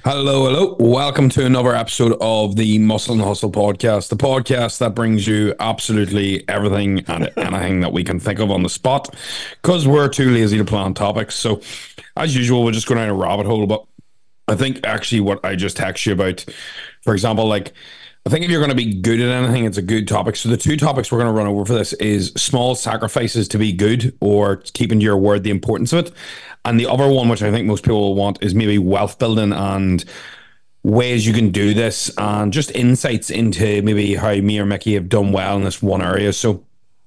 Hello. Welcome to another episode of the Muscle and Hustle podcast, the podcast that brings you absolutely everything and anything that we can think of on the spot because we're too lazy to plan topics. So, as usual, we'll just go down a rabbit hole. But I think actually what I just text you about, for example, like, I think if you're going to be good at anything, it's a good topic. So the two topics we're going to run over for this is small sacrifices to be good or keeping to your word, the importance of it. And the other one, which I think most people will want, is maybe wealth building and ways you can do this and just insights into maybe how me or Mickey have done well in this one area. So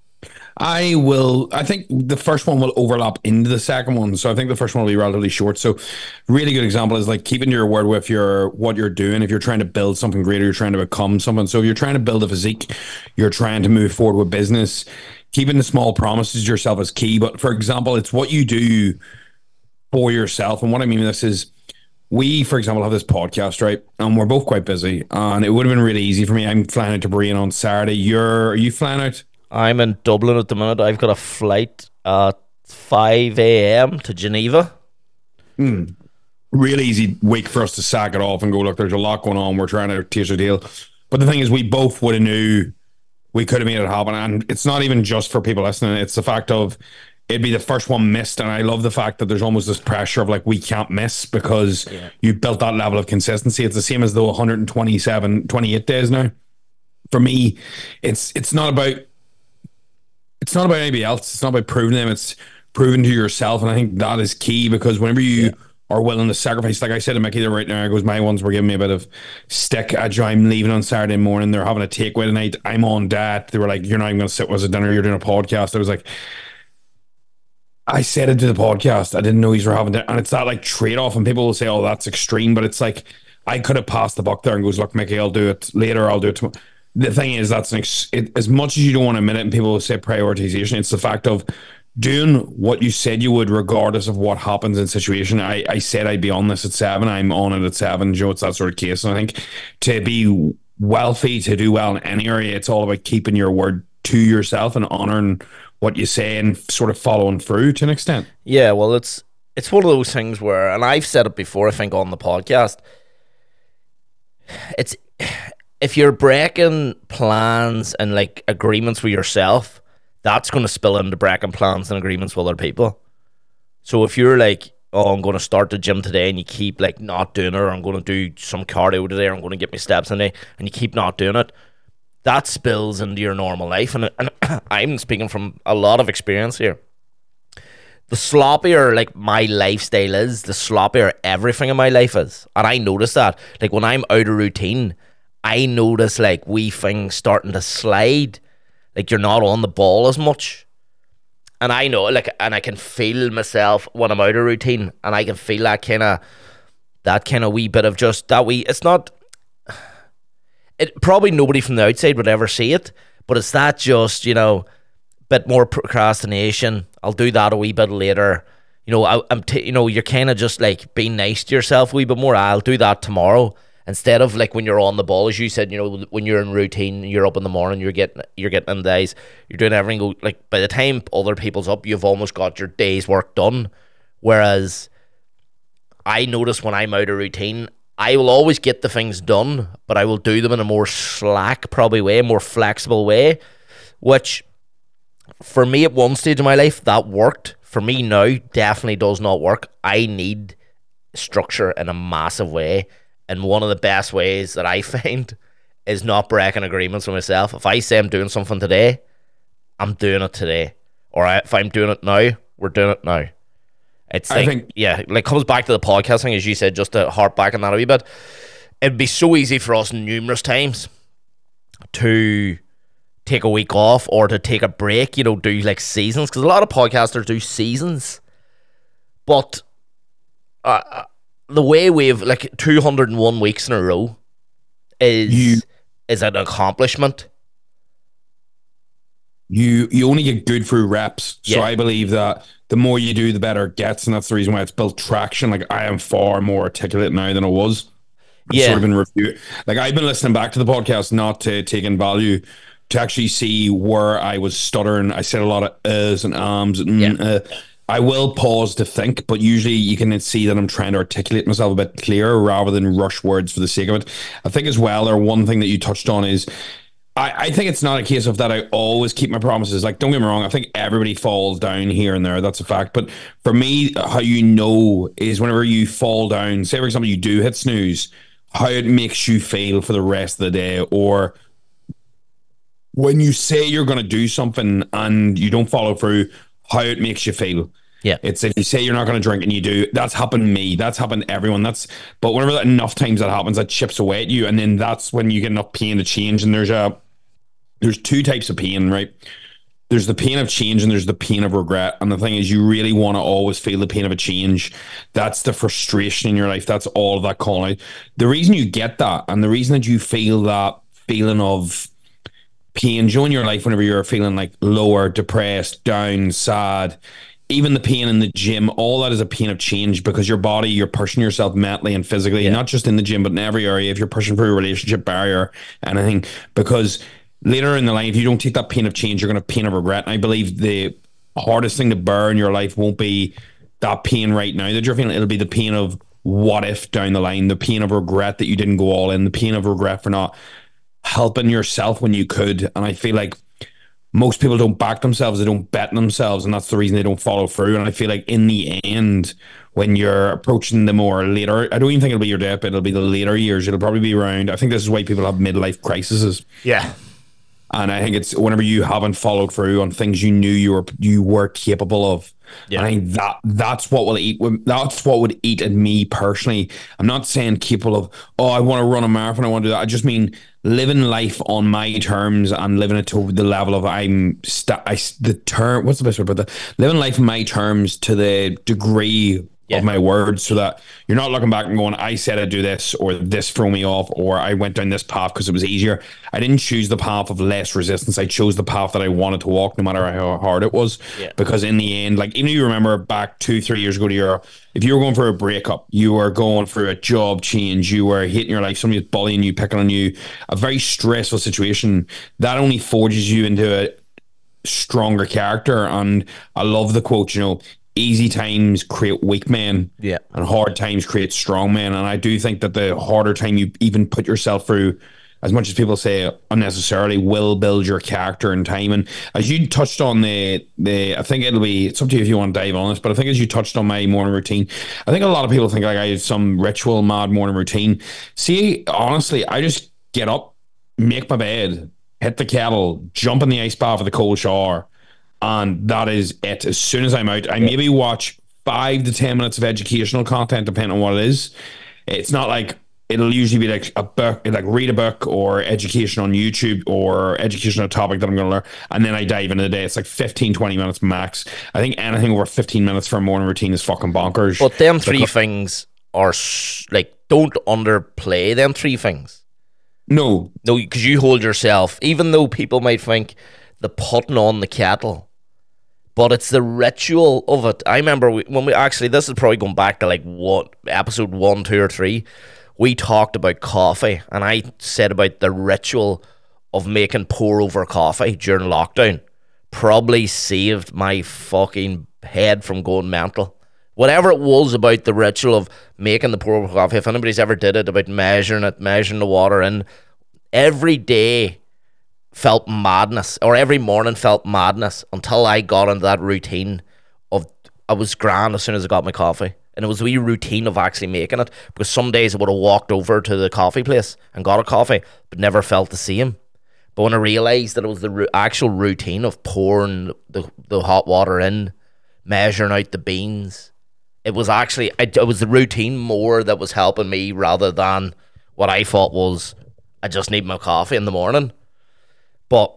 I think the first one will overlap into the second one. So I think the first one will be relatively short. So really good example is like keeping to your word with what you're doing. If you're trying to build something greater, you're trying to become something. So if you're trying to build a physique, you're trying to move forward with business, keeping the small promises to yourself is key. But for example, it's what you do for yourself. And what I mean by this is we, for example, have this podcast, right? And we're both quite busy. And it would have been really easy for me. I'm flying out to Brain on Saturday. Are you flying out? I'm in Dublin at the minute. I've got a flight at 5 a.m. to Geneva. Really easy week for us to sack it off and go, look, there's a lot going on. We're trying to teach a deal. But the thing is, we both would have knew we could have made it happen. And it's not even just for people listening. It's the fact of it'd be the first one missed. And I love the fact that there's almost this pressure of like, we can't miss because you built that level of consistency. It's the same as the 28 days now. For me, it's not about anybody else. It's not about proving them. It's proving to yourself. And I think that is key because whenever you are willing to sacrifice, like I said to Mickey right now, it goes, my ones were giving me a bit of stick. I'm leaving on Saturday morning. They're having a takeaway tonight. I'm on that. They were like, you're not even going to sit with us at dinner. You're doing a podcast. I was like, I said it to the podcast. I didn't know you were having dinner. And it's that like trade-off. And people will say, oh, that's extreme. But it's like, I could have passed the buck there and goes, look, Mickey, I'll do it later. I'll do it tomorrow. The thing is, that's as much as you don't want to admit it, and people will say prioritization, it's the fact of doing what you said you would, regardless of what happens in situation. I said I'd be on this at 7. I'm on it at 7. Joe, it's that sort of case. And I think to be wealthy, to do well in any area, it's all about keeping your word to yourself and honoring what you say and sort of following through to an extent. Yeah, well, it's one of those things where, and I've said it before, I think, on the podcast, it's if you're breaking plans and like agreements with yourself, that's going to spill into breaking plans and agreements with other people. So if you're like, oh, I'm going to start the gym today, and you keep like not doing it, or I'm going to do some cardio today, or I'm going to get my steps in today, and you keep not doing it, that spills into your normal life. And I'm speaking from a lot of experience here. The sloppier like my lifestyle is, the sloppier everything in my life is. And I notice that. Like when I'm out of routine, I notice like wee things starting to slide. Like you're not on the ball as much. And I know, like, and I can feel myself when I'm out of routine, and I can feel that kind of wee bit of just that wee, it's not, it probably nobody from the outside would ever see it, but it's that just, bit more procrastination. I'll do that a wee bit later. You're kind of just like being nice to yourself a wee bit more. I'll do that tomorrow. Instead of like when you're on the ball, as you said, when you're in routine, you're up in the morning, you're getting in days, you're doing everything. Like by the time other people's up, you've almost got your day's work done. Whereas I notice when I'm out of routine, I will always get the things done, but I will do them in a more slack, probably way, more flexible way, which for me at one stage of my life, that worked. For me now, definitely does not work. I need structure in a massive way. And one of the best ways that I find is not breaking agreements with myself. If I say I'm doing something today, I'm doing it today. Or if I'm doing it now, we're doing it now. It's like, comes back to the podcast thing, as you said, just to harp back on that a wee bit. It'd be so easy for us numerous times to take a week off or to take a break, do like seasons. Because a lot of podcasters do seasons. But the way we've like 201 weeks in a row is an accomplishment. You only get good through reps. So I believe that the more you do, the better it gets. And that's the reason why it's built traction. Like I am far more articulate now than I was. I've sort of been reviewed. Like I've been listening back to the podcast, not to take in value, to actually see where I was stuttering. I said a lot of uhs and ums and I will pause to think, but usually you can see that I'm trying to articulate myself a bit clearer rather than rush words for the sake of it. I think as well, or one thing that you touched on is I think it's not a case of that I always keep my promises. Like, don't get me wrong, I think everybody falls down here and there. That's a fact. But for me, how you know is whenever you fall down, say, for example, you do hit snooze, how it makes you feel for the rest of the day, or when you say you're going to do something and you don't follow through, how it makes you feel. Yeah. It's if you say you're not going to drink and you do, that's happened to me. That's happened to everyone. But whenever enough times that happens, that chips away at you. And then that's when you get enough pain to change. And there's two types of pain, right? There's the pain of change and there's the pain of regret. And the thing is, you really want to always feel the pain of a change. That's the frustration in your life. That's all of that calling out. The reason you get that and the reason that you feel that feeling of pain in your life whenever you're feeling like lower, depressed, down, sad, even the pain in the gym, all that is a pain of change because your body, you're pushing yourself mentally and physically, not just in the gym, but in every area. If you're pushing through a relationship barrier, anything, because later in the life, if you don't take that pain of change, you're going to pain of regret. And I believe the hardest thing to bear in your life won't be that pain right now that you're feeling. It'll be the pain of what if down the line, the pain of regret that you didn't go all in, the pain of regret for not helping yourself when you could. And I feel like most people don't back themselves, they don't bet themselves, and that's the reason they don't follow through. And I feel like in the end, when you're approaching the more later, I don't even think it'll be your death, but it'll be the later years. It'll probably be around, I think this is why people have midlife crises. Yeah. And I think it's whenever you haven't followed through on things you knew you were capable of. Yeah. And I think that's what would eat at me personally. I'm not saying capable of, I want to run a marathon, I want to do that. I just mean living life on my terms and living it to the level of what's the best word about that? Living life on my terms to the degree of my words, so that you're not looking back and going, I said I'd do this, or this threw me off, or I went down this path because it was easier. I didn't choose the path of less resistance. I chose the path that I wanted to walk, no matter how hard it was. Yeah. Because in the end, like, even if you remember back 2-3 years ago if you were going for a breakup, you were going through a job change, you were hating your life, somebody was bullying you, picking on you, a very stressful situation, that only forges you into a stronger character. And I love the quote, easy times create weak men, and hard times create strong men. And I do think that the harder time you even put yourself through, as much as people say unnecessarily, will build your character in time. And as you touched on I think it's up to you if you want to dive on this, but I think as you touched on my morning routine, I think a lot of people think like I had some ritual mad morning routine. See, honestly, I just get up, make my bed, hit the kettle, jump in the ice bath with a cold shower, and that is it. As soon as I'm out, I maybe watch 5 to 10 minutes of educational content, depending on what it is. It's not like, it'll usually be like a book, like read a book or education on YouTube or educational topic that I'm going to learn. And then I dive into the day. It's like 15-20 minutes max. I think anything over 15 minutes for a morning routine is fucking bonkers. But them three things are like, don't underplay them 3 things. No, because you hold yourself, even though people might think the putting on the kettle, but it's the ritual of it. I remember when we actually, this is probably going back to like what episode 1, 2, or 3. We talked about coffee, and I said about the ritual of making pour over coffee during lockdown. Probably saved my fucking head from going mental. Whatever it was about the ritual of making the pour over coffee, if anybody's ever did it, about measuring the water in, every day felt madness, or every morning felt madness, until I got into that routine of, I was grand as soon as I got my coffee. And it was a wee routine of actually making it, because some days I would have walked over to the coffee place and got a coffee, but never felt the same. But when I realised that it was the actual routine of pouring the hot water in, measuring out the beans, it was actually, it was the routine more that was helping me, rather than what I thought was, I just need my coffee in the morning. But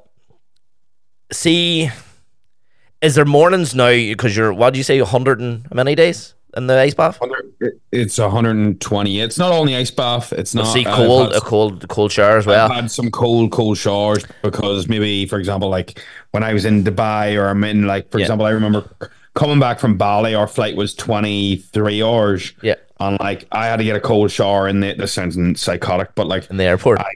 see, is there mornings now, because you're, what did you say, 100 and how many days in the ice bath? It's 120. It's not only ice bath. It's not. See, cold shower as well. I've had some cold showers, because maybe, for example, like when I was in Dubai, or I'm in, like, for example, I remember coming back from Bali, our flight was 23 hours. Yeah. And like, I had to get a cold shower this sounds psychotic, but like in the airport.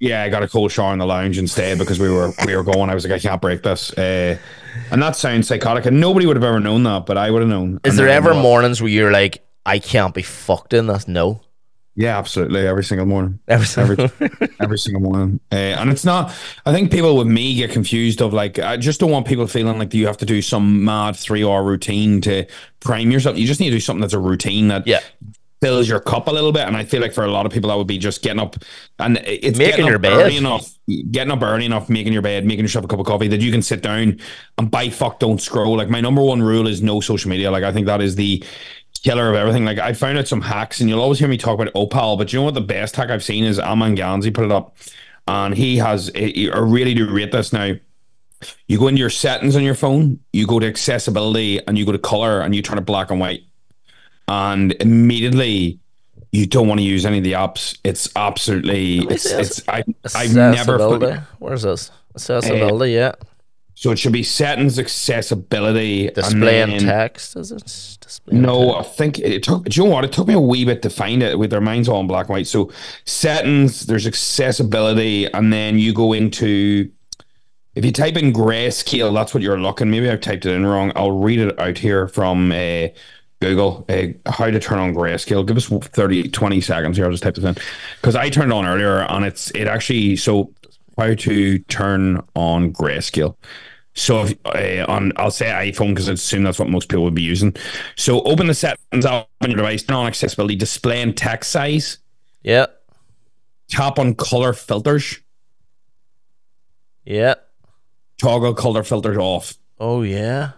Yeah, I got a cold shower in the lounge instead because we were going. I was like, I can't break this. And that sounds psychotic, and nobody would have ever known that, but I would have known. Is And there then, ever mornings where you're like, I can't be fucked in this? No. Yeah, absolutely. Every single morning. Every Every single morning. And it's not, I think people with me get confused of like, I just don't want people feeling like you have to do some mad 3 hour routine to prime yourself. You just need to do something that's a routine that yeah. fills your cup a little bit. And I feel like for a lot of people, that would be just getting up and it's Making getting your up bed. early enough, getting up early enough, making your bed, making yourself a cup of coffee that you can sit down and by fuck don't scroll. Like my number one rule is no social media. Like I think that is the killer of everything. Like I found out some hacks, and you'll always hear me talk about Opal, but you know what the best hack I've seen is Aman Ganzi put it up, and he has. I really do rate this now. You go into your settings on your phone, you go to accessibility, and you go to color, and you turn it black and white, and immediately you don't want to use any of the apps. It's absolutely. I've never. Where's this? Accessibility, yeah. So it should be settings, accessibility, display and text. Is it display? No, I think it took. Do you know what? It took me a wee bit to find it with their minds all in black and white. So settings, there's accessibility, and then you go into. If you type in grayscale, that's what you're looking. Maybe I've typed it in wrong. I'll read it out here from Google. How to turn on grayscale. Give us 20 seconds here. I'll just type this in because I turned it on earlier, and it actually so how to turn on grayscale. So if, I'll say iPhone because I assume that's what most people would be using. So open the settings app on your device, turn on accessibility, display and text size. Yeah. Tap on color filters. Yeah. Toggle color filters off. Oh yeah.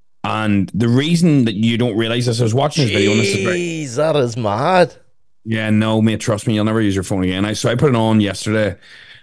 And the reason that you don't realize this, I was watching this video. And Jeez, that is mad. Yeah, no, mate, trust me, you'll never use your phone again. So I put it on yesterday.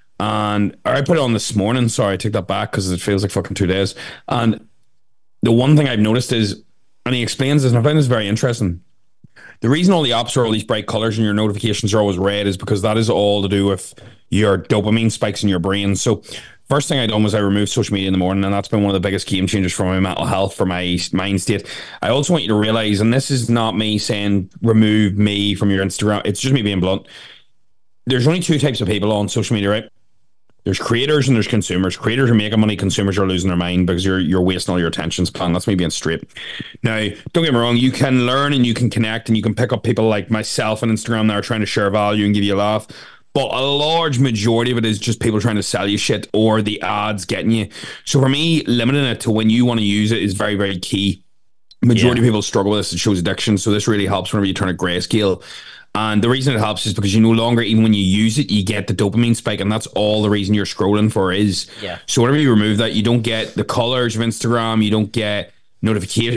Or I put it on this morning. Sorry, I take that back because it feels like fucking 2 days. And the one thing I've noticed is, and he explains this, and I find this very interesting. The reason all the apps are all these bright colors and your notifications are always red is because that is all to do with your dopamine spikes in your brain. So first thing I done was I removed social media in the morning, and that's been one of the biggest game changers for my mental health, for my mind state. I also want you to realize, and this is not me saying remove me from your Instagram. It's just me being blunt. There's only two types of people on social media, right? There's creators and there's consumers. Creators are making money. Consumers are losing their mind because you're wasting all your attention span. That's me being straight. Now, don't get me wrong. You can learn and you can connect and you can pick up people like myself on Instagram that are trying to share value and give you a laugh. But a large majority of it is just people trying to sell you shit or the ads getting you. So for me, limiting it to when you want to use it is very, very key. Majority of people struggle with this. It shows addiction. So this really helps whenever you turn a grayscale. And the reason it helps is because you no longer, even when you use it, you get the dopamine spike, and that's all the reason you're scrolling for is. Yeah. So whenever you remove that, you don't get the colors of Instagram, you don't get notification.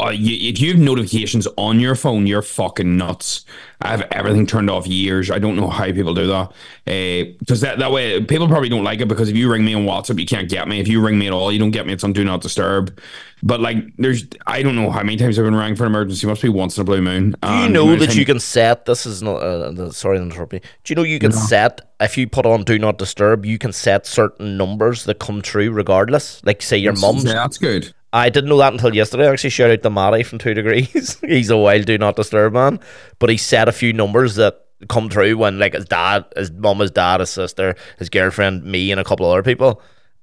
If you have notifications on your phone, you're fucking nuts. I have everything turned off years. I don't know how people do that. Because that way, people probably don't like it because if you ring me on WhatsApp, you can't get me. If you ring me at all, you don't get me. It's on Do Not Disturb. But like, I don't know how many times I've been rang for an emergency. It must be once in a blue moon. Do you know that you can set, this is not, sorry to interrupt you. Do you know you can set, if you put on Do Not Disturb, you can set certain numbers that come through regardless? Like say your mum's. Yeah, that's good. I didn't know that until yesterday. Actually, shout out to Matty from 2 Degrees. He's a wild Do Not Disturb man. But he set a few numbers that come through when like his dad, his mum, his dad, his sister, his girlfriend, me, and a couple other people.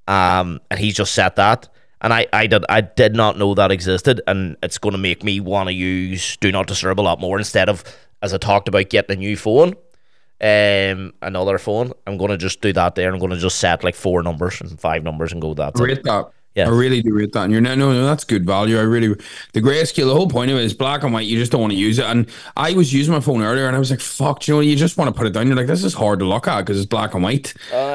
And he's just set that. And I did not know that existed. And it's going to make me want to use Do Not Disturb a lot more instead of, as I talked about, getting a new phone. Another phone. I'm going to just do that there. I'm going to just set like 4 numbers and 5 numbers and go that. Rate that. Yeah. I really do rate that. And you're no, that's good value. The grayscale, the whole point of it is black and white. You just don't want to use it. And I was using my phone earlier and I was like, fuck, you know, you just want to put it down. You're like, this is hard to look at because it's black and white.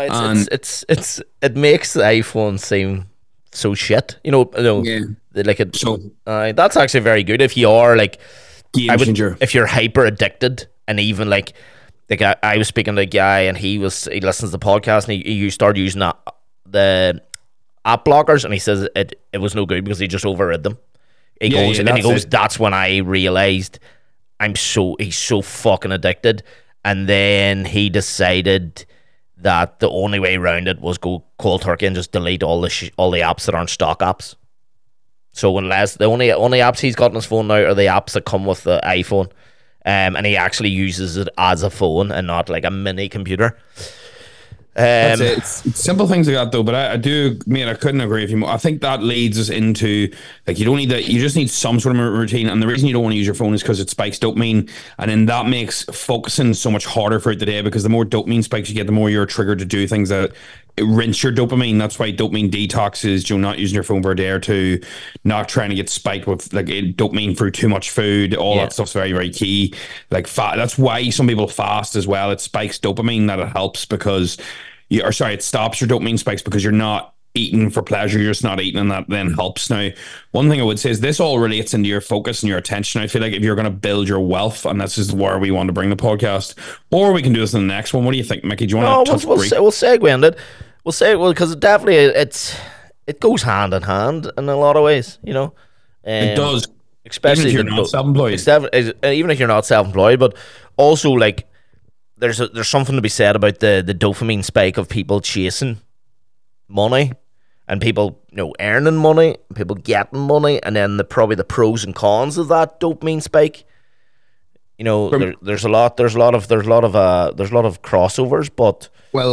It makes the iPhone seem so shit. Yeah. Like it. So that's actually very good if you are like, if you're hyper addicted and even like the guy, I was speaking to a guy and he listens to the podcast and he started using the app blockers, and he says it was no good because he just overrid them. He goes, that's when I realized he's so fucking addicted. And then he decided that the only way around it was go cold turkey and just delete all the apps that aren't stock apps. So unless the only apps he's got on his phone now are the apps that come with the iPhone, and he actually uses it as a phone and not like a mini computer. That's it. It's simple things like that, though. But I do, I couldn't agree with you more. I think that leads us into like you don't need that. You just need some sort of routine. And the reason you don't want to use your phone is because it spikes dopamine, and then that makes focusing so much harder throughout the day because the more dopamine spikes you get, the more you're triggered to do things that rinse your dopamine. That's why dopamine detox is not using your phone for a day or two, not trying to get spiked with like dopamine through too much food. All that stuff's very, very key. Like that's why some people fast as well. It spikes dopamine, that it helps because it stops your dopamine spikes because you're not eating for pleasure. You're just not eating, and that then helps. Now, one thing I would say is this all relates into your focus and your attention. I feel like if you're going to build your wealth, and this is where we want to bring the podcast, or we can do this in the next one. What do you think, Mickey? Do you want to we'll segue into it. We'll say because it definitely it goes hand in hand in a lot of ways, you know. It does, especially even if you're not self-employed. Even if you're not self-employed, but also like there's something to be said about the dopamine spike of people chasing money and people earning money, people getting money, and then probably the pros and cons of that dopamine spike. There's a lot of crossovers, but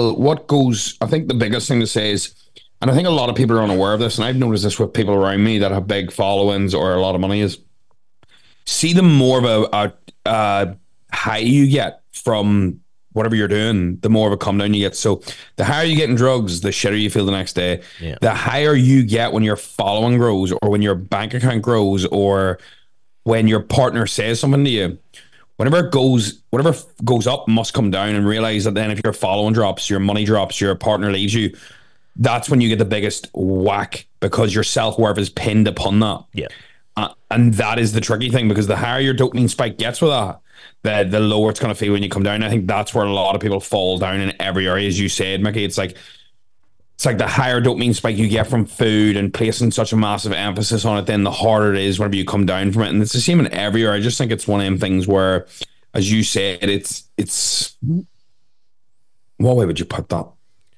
I think the biggest thing to say is, and I think a lot of people are unaware of this, and I've noticed this with people around me that have big followings or a lot of money, is see the more of a high you get from whatever you're doing, the more of a come down you get. So the higher you get in drugs, the shitter you feel the next day. Yeah. The higher you get when your following grows, or when your bank account grows, or when your partner says something to you. Whatever goes up must come down, and realize that then if your following drops, your money drops, your partner leaves you, that's when you get the biggest whack because your self-worth is pinned upon that. Yeah. And that is the tricky thing, because the higher your dopamine spike gets with that, the lower it's going to feel when you come down. I think that's where a lot of people fall down in every area, as you said, Mickey. It's like the higher dopamine spike you get from food and placing such a massive emphasis on it, then the harder it is whenever you come down from it. And it's the same in every area. I just think it's one of them things where, as you said, it's what way would you put that?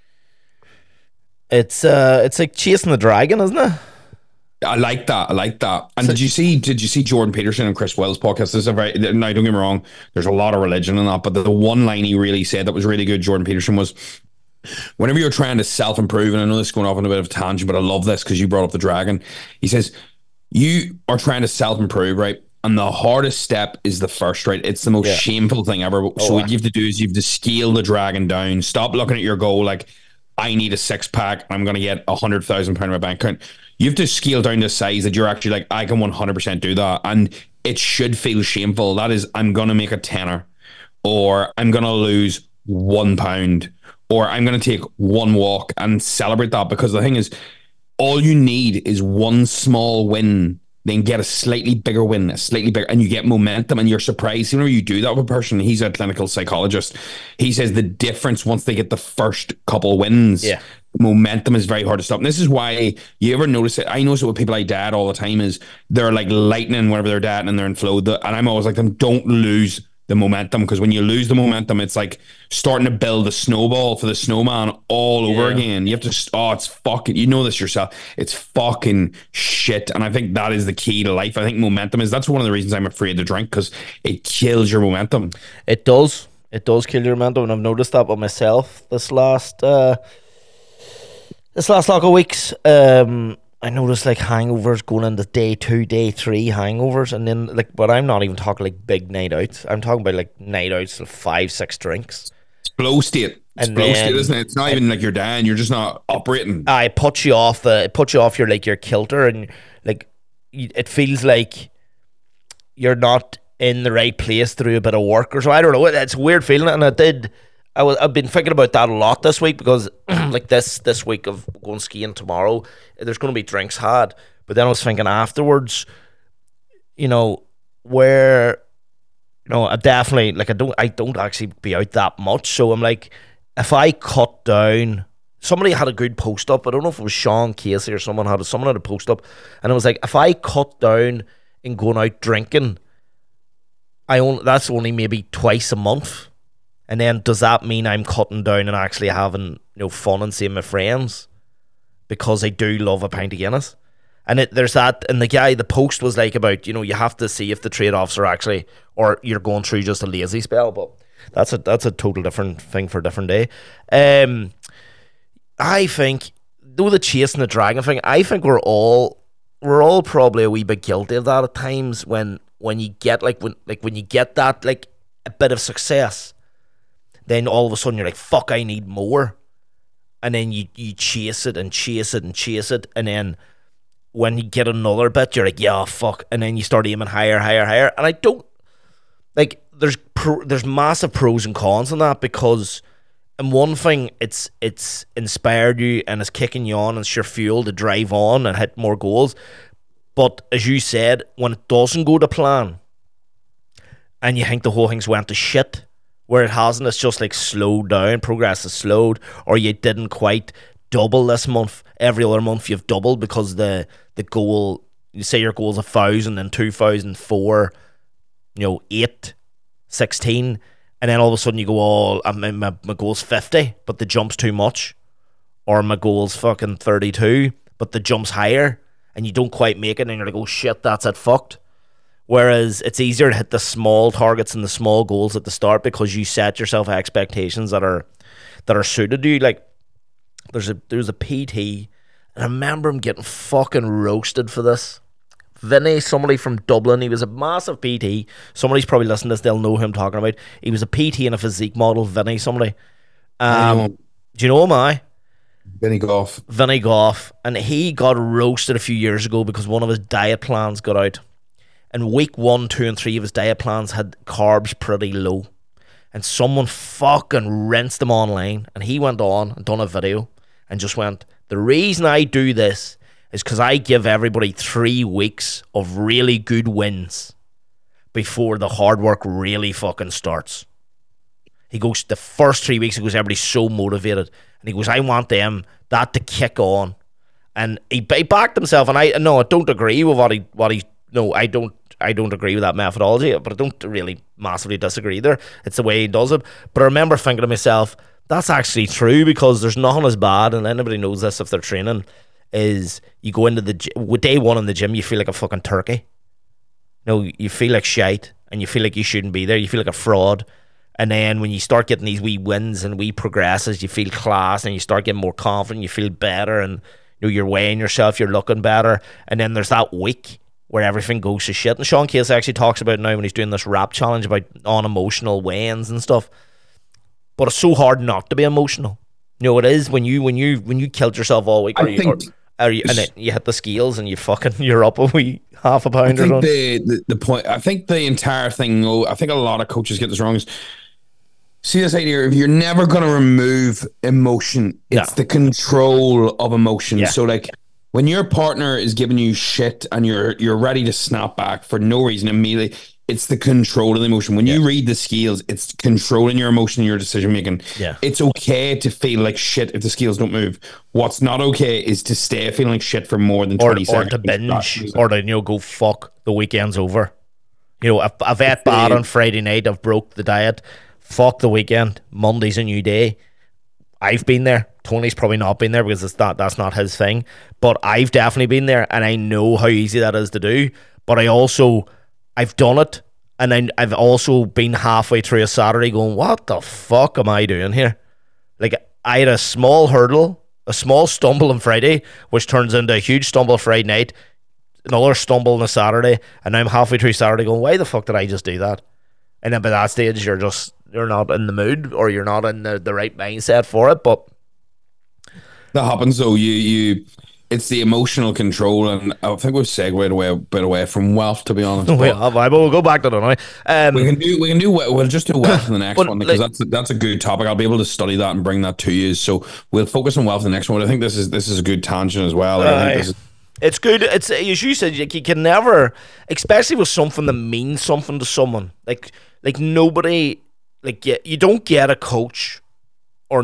It's like chasing the dragon, isn't it? I like that. And did you see Jordan Peterson and Chris Wells' podcast? This is now, don't get me wrong, there's a lot of religion in that, but the one line he really said that was really good, Jordan Peterson, was, whenever you're trying to self-improve, and I know this is going off on a bit of a tangent, but I love this because you brought up the dragon. He says, you are trying to self-improve, right? And the hardest step is the first, right? It's the most shameful thing ever. What you have to do is you have to scale the dragon down. Stop looking at your goal like, I need a 6-pack, I'm going to get £100,000 in my bank account. You have to scale down to size that you're actually like, I can 100% do that. And it should feel shameful. That is, I'm going to make a tenner, or I'm going to lose £1, or I'm going to take one walk, and celebrate that. Because the thing is, all you need is one small win, then get a slightly bigger win, and you get momentum, and you're surprised. Whenever you do that with a person, he's a clinical psychologist. He says the difference once they get the first couple wins, momentum is very hard to stop. And this is why you ever notice it. I notice it with people I dad all the time, is they're like lightning whenever they're dating and they're in flow. And I'm always like them, don't lose the momentum, because when you lose the momentum, it's like starting to build a snowball for the snowman all over again. You have to, it's fucking, you know this yourself, it's fucking shit. And I think that is the key to life. I think that's one of the reasons I'm afraid to drink, because it kills your momentum. It does kill your momentum, and I've noticed that with myself this last lot of weeks. I noticed like hangovers going into day 2, day 3 hangovers, and then but I'm not even talking like big night outs. I'm talking about like night outs of 5-6 drinks. It's flow state. Isn't it? It's not even like you're down. You're just not operating. It puts you off your like your kilter, and like it feels like you're not in the right place through a bit of work or so. I don't know. It's a weird feeling, and I've been thinking about that a lot this week, because like this week of going skiing tomorrow, there's going to be drinks had. But then I was thinking afterwards, where, I definitely, like, I don't actually be out that much. So I'm like, if I cut down, somebody had a good post up. I don't know if it was Sean Casey or someone had a post up, and it was like, if I cut down in going out drinking, that's only maybe twice a month. And then does that mean I'm cutting down and actually having fun and seeing my friends? Because I do love a pint of Guinness. And there's that, and the post was like about, you have to see if the trade-offs are actually, or you're going through just a lazy spell. But That's a total different thing for a different day. I think though the chasing the dragon thing, I think we're all probably a wee bit guilty of that at times when you get when you get that like a bit of success, then all of a sudden you're like, fuck, I need more. And then you chase it and chase it and chase it, and then when you get another bit, you're like, yeah, fuck, and then you start aiming higher, higher, higher. And I don't like. There's massive pros and cons in that, because in one thing it's inspired you and it's kicking you on and it's your fuel to drive on and hit more goals. But as you said, when it doesn't go to plan and you think the whole thing's went to shit, where it hasn't, it's just like slowed down, progress is slowed, or you didn't quite double this month. Every other month you've doubled because the goal, you say your goal's 1,000 in 2004, 8, 16, and then all of a sudden you go, oh, my goal's 50, but the jump's too much, or my goal's fucking 32, but the jump's higher, and you don't quite make it, and you're like, oh shit, that's it, fucked. Whereas it's easier to hit the small targets and the small goals at the start, because you set yourself expectations that are suited to you. Like there's a PT, and I remember him getting fucking roasted for this. Vinny, somebody from Dublin, he was a massive PT. Somebody's probably listening to this, they'll know who I'm talking about. He was a PT and a physique model, Vinny somebody. Do you know him, Vinny Goff. Vinny Goff. And he got roasted a few years ago because one of his diet plans got out. And week 1, 2, and 3 of his diet plans had carbs pretty low. And someone fucking rinsed him online. And he went on and done a video and just went, the reason I do this is because I give everybody 3 weeks of really good wins before the hard work really fucking starts. He goes, the first 3 weeks, he goes, everybody's so motivated. And he goes, I want that to kick on. And he backed himself. And I don't agree with I don't agree with that methodology, but I don't really massively disagree there. It's the way he does it. But I remember thinking to myself, that's actually true, because there's nothing as bad, and anybody knows this if they're training, is you go into the gym, day 1 in the gym, you feel like a fucking turkey. You feel like shite, and you feel like you shouldn't be there. You feel like a fraud. And then when you start getting these wee wins and wee progresses, you feel class, and you start getting more confident, you feel better, and you're weighing yourself, you're looking better. And then there's that week where everything goes to shit. And Sean Casey actually talks about it now when he's doing this rap challenge about unemotional weigh-ins and stuff. But it's so hard not to be emotional. It is when you killed yourself all week, and then you hit the scales and you're up a wee half a pound. I think the point. I think the entire thing. I think a lot of coaches get this wrong. Is see this idea: if you're never going to remove emotion, it's the control of emotion. Yeah. So like, when your partner is giving you shit and you're ready to snap back for no reason immediately, it's the control of the emotion. When you read the scales, it's controlling your emotion and your decision making. Yeah. It's okay to feel like shit if the scales don't move. What's not okay is to stay feeling like shit for more than 20 seconds. Or to binge. Or to go, fuck, the weekend's over. I've ate bad on Friday night. I've broke the diet. Fuck the weekend. Monday's a new day. I've been there. Tony's probably not been there because that's not his thing. But I've definitely been there, and I know how easy that is to do. But I've done it, and I've also been halfway through a Saturday going, what the fuck am I doing here? Like, I had a small hurdle, a small stumble on Friday, which turns into a huge stumble Friday night, another stumble on a Saturday, and now I'm halfway through Saturday going, why the fuck did I just do that? And then by that stage, you're not in the mood, or you're not in the right mindset for it. But that happens though. It's the emotional control, and I think we've segued a bit away from wealth, to be honest. But we'll go back to that now. We'll just do wealth in the next one, because that's a good topic. I'll be able to study that and bring that to you. So we'll focus on wealth in the next one. I think this is a good tangent as well. It's good. It's, as you said, you can never, especially with something that means something to someone. Like nobody, you don't get a coach, or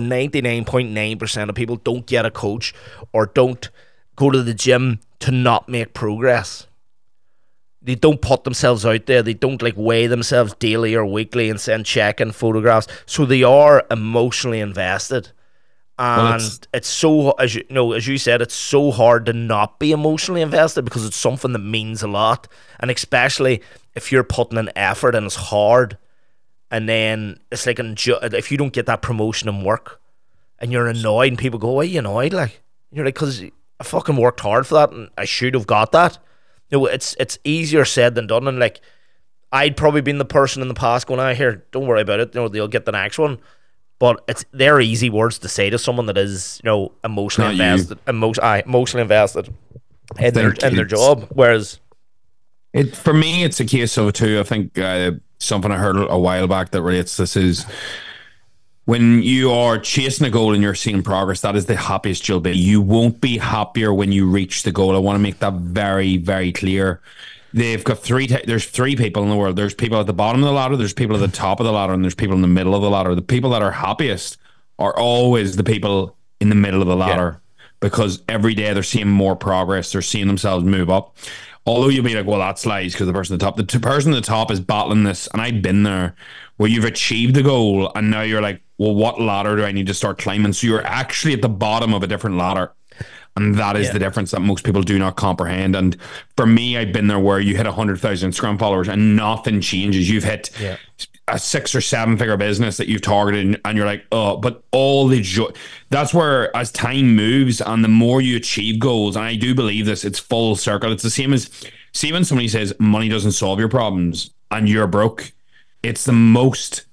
99.9% of people don't get a coach or don't go to the gym to not make progress. They don't put themselves out there. They don't weigh themselves daily or weekly and send checking photographs. So they are emotionally invested. And it's so, as you said, it's so hard to not be emotionally invested, because it's something that means a lot. And especially if you're putting an effort and it's hard, And then it's like if you don't get that promotion in work, and you're annoyed, and people go, "Why are you annoyed?" Like, you're like, "Because I fucking worked hard for that, and I should have got that." It's easier said than done, and like, I'd probably been the person in the past going, "I here, don't worry about it. They'll get the next one." But they're easy words to say to someone that is, emotionally invested, emotionally invested in their job. Whereas, for me, it's a case of too. I think something I heard a while back that relates to this is when you are chasing a goal and you're seeing progress, that is the happiest you'll be. You won't be happier when you reach the goal. I want to make that very, very clear. They've got there's three people in the world. There's people at the bottom of the ladder, there's people at the top of the ladder, and there's people in the middle of the ladder. The people that are happiest are always the people in the middle of the ladder, because every day they're seeing more progress. They're seeing themselves move up. Although you'll be like, well, that's lies because the person at the top. The person at the top is battling this, and I've been there, where you've achieved the goal, and now you're like, well, what ladder do I need to start climbing? So you're actually at the bottom of a different ladder. And that is the difference that most people do not comprehend. And for me, I've been there where you hit 100,000 Instagram followers and nothing changes. You've hit a 6 or 7 figure business that you've targeted, and you're like, oh, but all the joy. That's where, as time moves and the more you achieve goals, and I do believe this, it's full circle. It's the same as, see, when somebody says money doesn't solve your problems and you're broke, it's the most,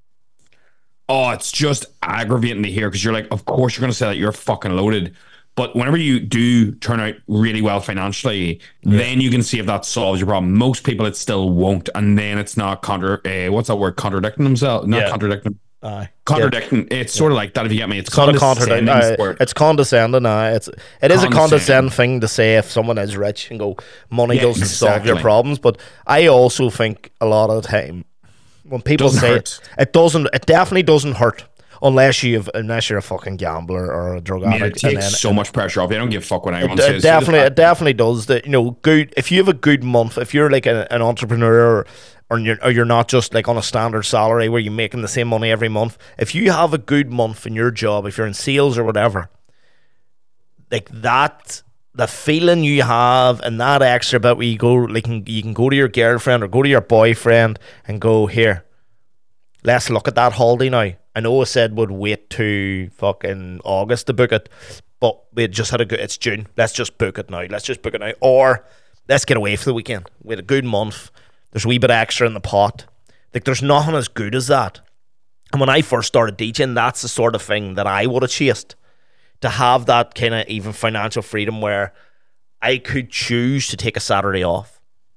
it's just aggravating to hear, because you're like, of course you're going to say that, you're fucking loaded. But whenever you do turn out really well financially, then you can see if that solves your problem. Most people, it still won't. And then it's not what's that word? Contradicting themselves? Not contradicting. Contradicting. It's sort of like that, if you get me. It's condescending. It's condescending. It is a condescending thing to say if someone is rich and go, money doesn't solve your problems. But I also think a lot of the time when people say it definitely doesn't hurt. Unless you're a fucking gambler or a drug addict. It takes so much pressure off you. I don't give a fuck what anyone says. It definitely does. That, good. If you have a good month, if you're like an entrepreneur, or you're not just like on a standard salary where you're making the same money every month. If you have a good month in your job, if you're in sales or whatever, like that, the feeling you have and that extra bit where you go, like you can go to your girlfriend or go to your boyfriend and go, here, let's look at that holiday now. I know I said would wait to fucking August to book it, but we just had it's June. Let's just book it now. Or let's get away for the weekend. We had a good month. There's a wee bit extra in the pot. Like, there's nothing as good as that. And when I first started DJing, that's the sort of thing that I would have chased. To have that kind of even financial freedom where I could choose to take a Saturday off.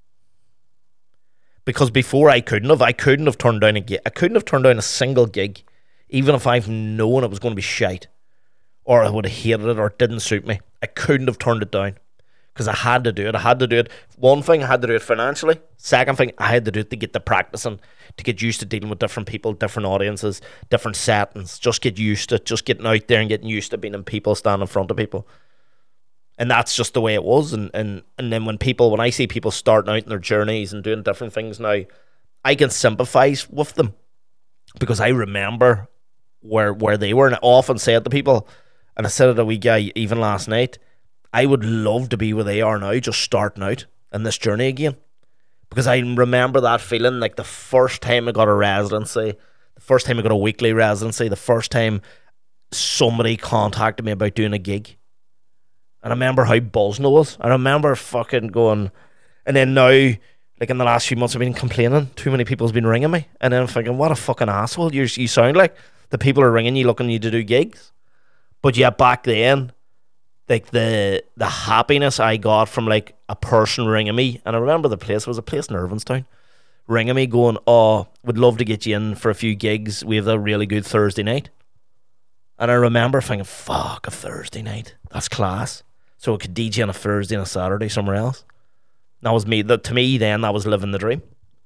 Because before I couldn't have turned down a gig. I couldn't have turned down a single gig, even if I've known it was going to be shite, or I would have hated it, or it didn't suit me. I couldn't have turned it down because I had to do it. One thing, I had to do it financially. Second thing, I had to do it to get the practicing, to get used to dealing with different people, different audiences, different settings. Just get used to it. Just getting out there and getting used to being in people, standing in front of people. And that's just the way it was. And then when I see people starting out in their journeys and doing different things now, I can sympathize with them, because I remember where they were, and I often said to people, and I said it to a wee guy even last night, I would love to be where they are now, just starting out in this journey again. Because I remember that feeling, like the first time I got a residency, the first time I got a weekly residency, the first time somebody contacted me about doing a gig. And I remember how buzzing it was. I remember fucking going, and then now, like in the last few months, I've been complaining. Too many people's been ringing me. And then I'm thinking, what a fucking asshole you sound like. The people are ringing you, looking you to do gigs. But yeah, back then, like the happiness I got from like a person ringing me, and I remember the place, it was a place in Irvinstown, ringing me going, oh, would love to get you in for a few gigs. We have a really good Thursday night. And I remember thinking, fuck, a Thursday night. That's class. So I could DJ on a Thursday and a Saturday somewhere else. That was me. To me, then, that was living the dream.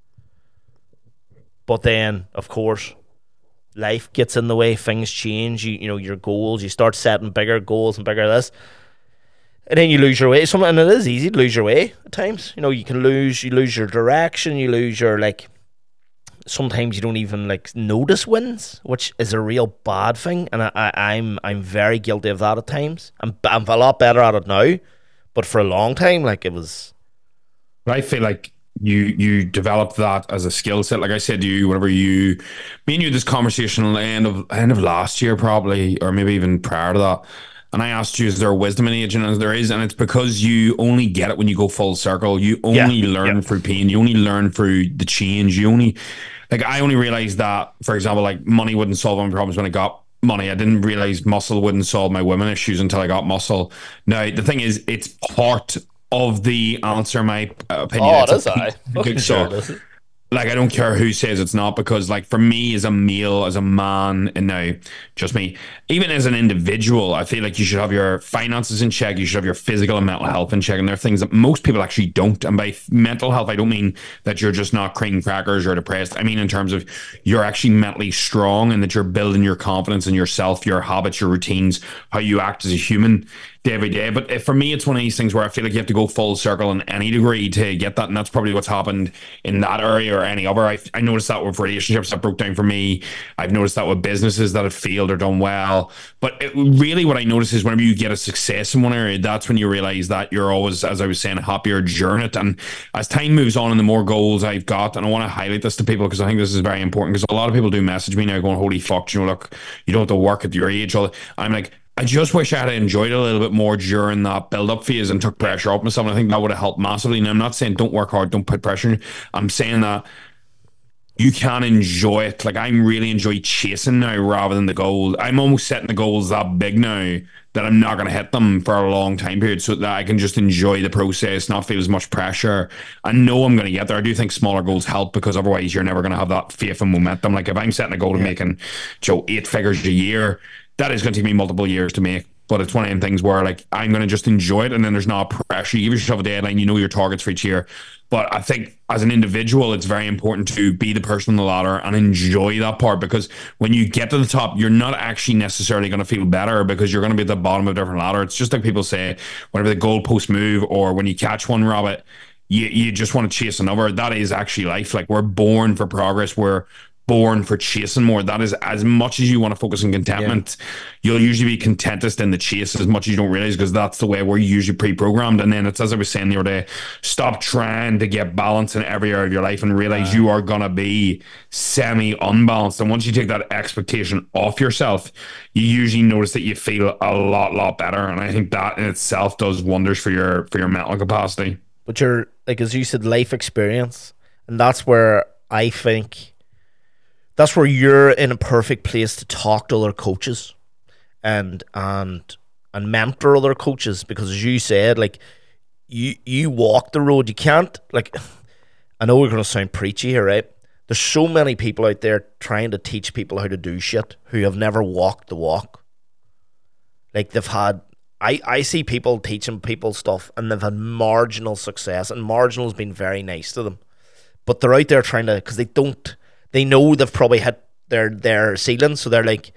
But then, of course, life gets in the way. Things change. You know, your goals. You start setting bigger goals and bigger this. And then you lose your way. And it is easy to lose your way at times. You know, you lose your direction. You lose your, like, sometimes you don't even, like, notice wins, which is a real bad thing. And I'm very guilty of that at times. I'm a lot better at it now. But for a long time, like, it was... I feel like you develop that as a skill set. Like I said to you, whenever me and you had this conversation at the end of last year, probably, or maybe even prior to that. And I asked you, is there wisdom in age? And there is, and it's because you only get it when you go full circle. You Yeah, only yeah. learn through pain. You only learn through the change. I only realized that, for example, like money wouldn't solve my problems when I got money. I didn't realize muscle wouldn't solve my women issues until I got muscle. Now, the thing is, it's part of the answer, in my opinion. Oh, It's it a is I. big Fucking sure it so. is. Like, I don't care who says it's not, because like for me as a male, as a man, and now just me, even as an individual, I feel like you should have your finances in check. You should have your physical and mental health in check. And there are things that most people actually don't. And by mental health, I don't mean that you're just not cream crackers or depressed. I mean in terms of you're actually mentally strong, and that you're building your confidence in yourself, your habits, your routines, how you act as a human day by day. But for me, it's one of these things where I feel like you have to go full circle in any degree to get that. And that's probably what's happened in that area or any other. I noticed that with relationships that broke down for me. I've noticed that with businesses that have failed or done well. But really, what I notice is whenever you get a success in one area, that's when you realize that you're always, as I was saying, happier during it. And as time moves on and the more goals I've got, and I want to highlight this to people because I think this is very important, because a lot of people do message me now going, holy fuck, look, you don't have to work at your age. I'm like, I just wish I had enjoyed it a little bit more during that build-up phase and took pressure off myself. And I think that would have helped massively. And I'm not saying don't work hard, don't put pressure in. I'm saying that you can enjoy it. Like, I'm really enjoy chasing now rather than the goal. I'm almost setting the goals that big now that I'm not going to hit them for a long time period, so that I can just enjoy the process, not feel as much pressure. I know I'm going to get there. I do think smaller goals help, because otherwise you're never going to have that faith and momentum. Like, if I'm setting a goal to making 8 figures a year, that is going to take me multiple years to make. But it's one of them things where, like, I'm going to just enjoy it, and then there's not pressure. You give yourself a deadline, you know your targets for each year. But I think as an individual, it's very important to be the person on the ladder and enjoy that part, because when you get to the top, you're not actually necessarily going to feel better, because you're going to be at the bottom of a different ladder. It's just like people say, whenever the goalposts move, or when you catch one rabbit, you just want to chase another. That is actually life. Like, we're born for progress. We're born for chasing more. That is, as much as you want to focus on contentment, you'll usually be contentest in the chase as much as you don't realize, because that's the way we're usually pre-programmed. And then it's, as I was saying the other day, stop trying to get balance in every area of your life and realize you are going to be semi-unbalanced. And once you take that expectation off yourself, you usually notice that you feel a lot better. And I think that in itself does wonders for your mental capacity. But you're, like, as you said, life experience. And that's where I think that's where you're in a perfect place to talk to other coaches and mentor other coaches, because as you said, like, you walk the road. You can't, like, I know we're going to sound preachy here, right? There's so many people out there trying to teach people how to do shit who have never walked the walk. Like, they've had, I see people teaching people stuff and they've had marginal success, and marginal's been very nice to them. But they're out there trying to, because they know they've probably hit their ceiling, so they're like,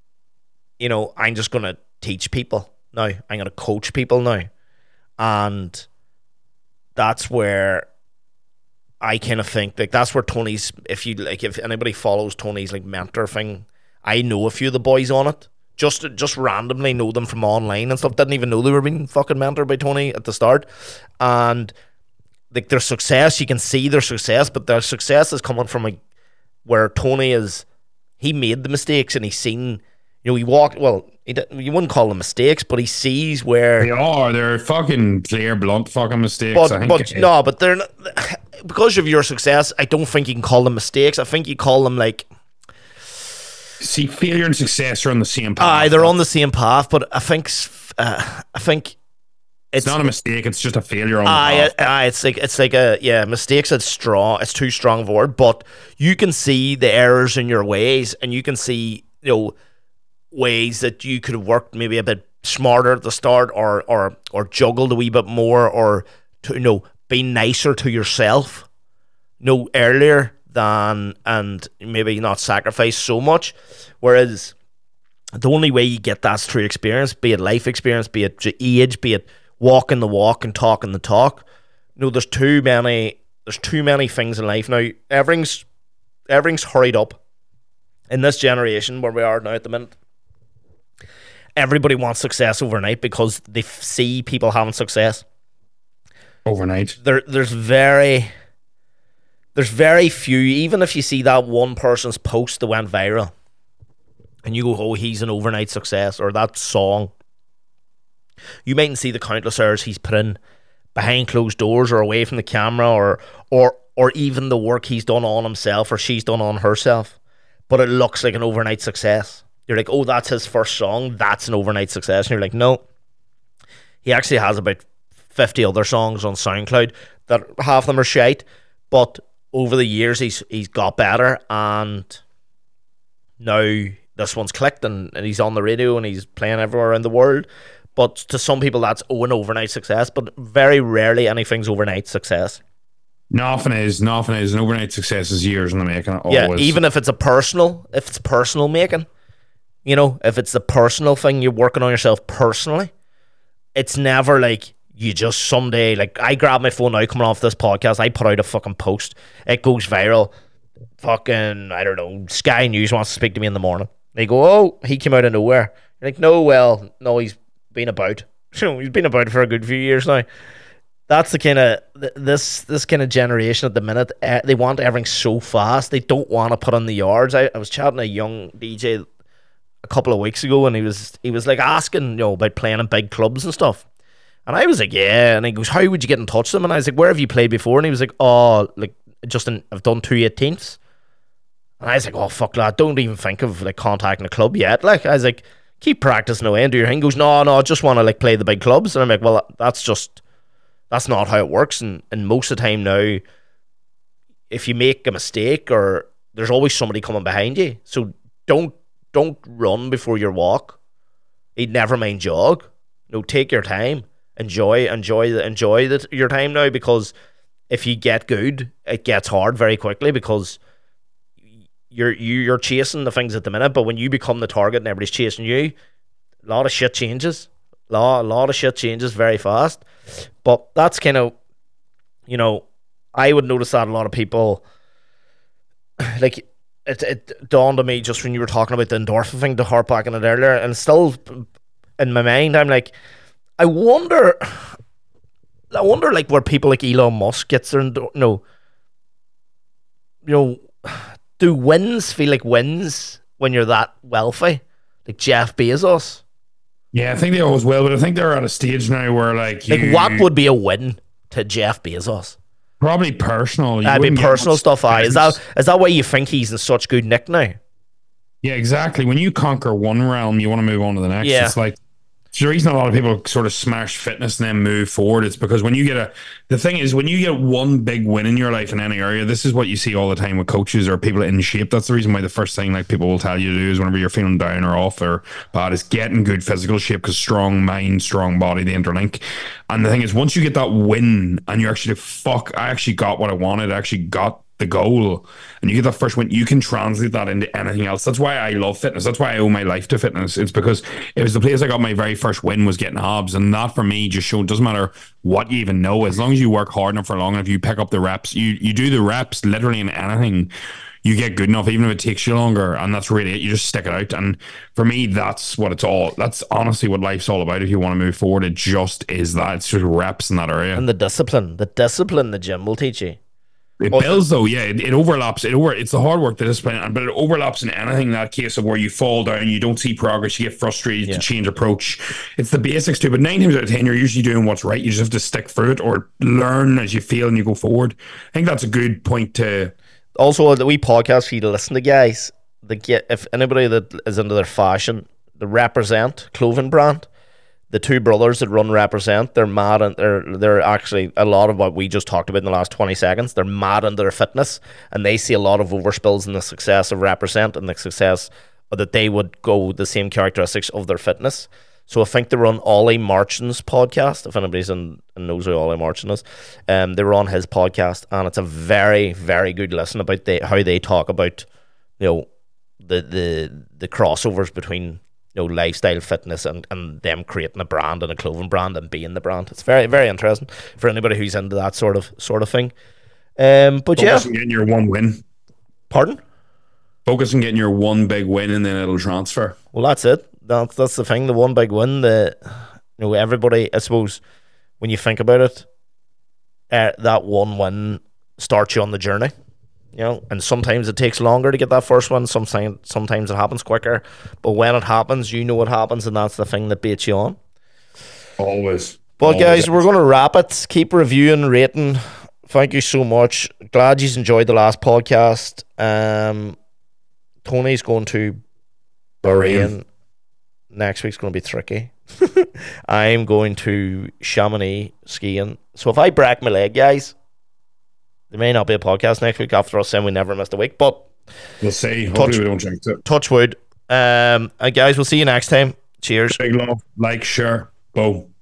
I'm just going to teach people now. I'm going to coach people now. And that's where I kind of think, like, that's where Tony's, if anybody follows Tony's, like, mentor thing, I know a few of the boys on it. Just randomly know them from online and stuff. Didn't even know they were being fucking mentored by Tony at the start. And, like, their success, you can see their success, but their success is coming from, like, where Tony he made the mistakes, and he's seen, he walked, well, you wouldn't call them mistakes, but he sees where They're fucking clear, blunt fucking mistakes. But they're not, because of your success, I don't think you can call them mistakes. I think you call them, like, see, failure and success are on the same path. They're on the same path, but I think it's not a mistake. It's just a failure on the path. It's like mistakes. It's too strong of a word, but you can see the errors in your ways, and you can see, ways that you could have worked maybe a bit smarter at the start, or juggled a wee bit more, or to, be nicer to yourself, earlier than, and maybe not sacrifice so much. Whereas the only way you get that's through experience, be it life experience, be it age, be it walking the walk and talking the talk. There's too many things in life now. Everything's hurried up in this generation where we are now at the minute. Everybody wants success overnight because they see people having success overnight. There's very there's very few, even if you see that one person's post that went viral and you go, oh, he's an overnight success, or that song, you mightn't see the countless hours he's put in behind closed doors or away from the camera, or even the work he's done on himself or she's done on herself, but it looks like an overnight success. You're like, oh, that's his first song, that's an overnight success. And you're like, no, he actually has about 50 other songs on SoundCloud that half of them are shite, but over the years he's got better, and now this one's clicked and he's on the radio and he's playing everywhere around the world. But to some people that's an overnight success, but very rarely anything's overnight success. Nothing is. An overnight success is years in the making. Always. Yeah, even if it's personal making, if it's a personal thing, you're working on yourself personally, it's never like you just someday, like I grab my phone now coming off this podcast, I put out a fucking post, it goes viral, fucking, I don't know, Sky News wants to speak to me in the morning. They go, oh, he came out of nowhere. You're like, no, he's been about. He's been about for a good few years now. That's the kind of, this kind of generation at the minute, they want everything so fast, they don't want to put on the yards. I was chatting to a young DJ a couple of weeks ago, and he was like asking, about playing in big clubs and stuff. And I was like, yeah. And he goes, how would you get in touch with them? And I was like, where have you played before? And he was like, oh, like, I've done 2 18ths. And I was like, oh, fuck that. Don't even think of, like, contacting a club yet. Like, I was like, keep practicing away and do your thing. He goes, no, I just want to, like, play the big clubs. And I'm like, well, that's not how it works. And most of the time now, if you make a mistake, or there's always somebody coming behind you. So don't run before your walk. Never mind jog. No, take your time. Enjoy your time now, because if you get good, it gets hard very quickly, because you're chasing the things at the minute, but when you become the target and everybody's chasing you, a lot of shit changes. A lot of shit changes very fast. But that's kind of, I would notice that a lot of people, like, it dawned on me just when you were talking about the endorphin thing, to harp back on it earlier, and still in my mind, I'm like, I wonder, like, where people like Elon Musk gets their, do wins feel like wins when you're that wealthy, like Jeff Bezos? Yeah, I think they always will, but I think they're at a stage now where, like, what would be a win to Jeff Bezos? Probably personal. That'd be personal stuff. Is that why you think he's in such good nick now? Yeah, exactly. When you conquer one realm, you want to move on to the next. Yeah. It's like, the reason a lot of people sort of smash fitness and then move forward, it's because when you get the thing is, when you get one big win in your life in any area, this is what you see all the time with coaches or people in shape. That's the reason why the first thing, like, people will tell you to do is, whenever you're feeling down or off or bad, is get in good physical shape, because strong mind, strong body, they interlink. And the thing is, once you get that win and you're actually, fuck, I actually got what I wanted, I actually got the goal, and you get that first win, you can translate that into anything else. That's why I love fitness. That's why I owe my life to fitness. It's because it was the place I got my very first win, was getting abs, and that for me just showed, doesn't matter what you even know, as long as you work hard enough for long enough, you pick up the reps, you do the reps literally in anything, you get good enough, even if it takes you longer. And that's really it. You just stick it out. And for me, that's honestly what life's all about. If you want to move forward, it just is that. It's just reps in that area. And the discipline the gym will teach you. It builds, though, yeah. It overlaps. It's the hard work, the discipline, but it overlaps in anything. In that case of where you fall down, you don't see progress, you get frustrated, to change approach. It's the basics too. But 9 times out of 10, you're usually doing what's right. You just have to stick through it, or learn as you feel and you go forward. I think that's a good point to. Also, the wee podcast for you to listen to, guys. If anybody that is into their fashion, the Represent clothing brand. The 2 brothers that run Represent, they're mad, and they're actually, a lot of what we just talked about in the last 20 seconds, they're mad into their fitness, and they see a lot of overspills in the success of Represent, and the success that they would go the same characteristics of their fitness. So I think they run Ollie Marchin's podcast, if anybody's knows who Ollie Marchin is. They were on his podcast, and it's a very, very good listen about how they talk about, the crossovers between, lifestyle fitness and them creating a brand and a clothing brand and being the brand. It's very, very interesting for anybody who's into that sort of thing. But focus on getting your one win. Pardon? Focus on getting your one big win, and then it'll transfer. Well, that's it. That's the thing. The one big win. Everybody, I suppose, when you think about it, that one win starts you on the journey. You know, and sometimes it takes longer to get that first one. Sometimes it happens quicker. But when it happens, you know what happens, and that's the thing that baits you on. Always. But guys, we're going to wrap it. Keep reviewing, rating. Thank you so much. Glad you enjoyed the last podcast. Tony's going to Bahrain. Next week's going to be tricky. I'm going to Chamonix skiing. So if I break my leg, guys, there may not be a podcast next week after us saying we never missed a week. But we'll see. Hopefully we don't jinx it. Touch wood. Guys, we'll see you next time. Cheers. Big love. Like, share. Boom.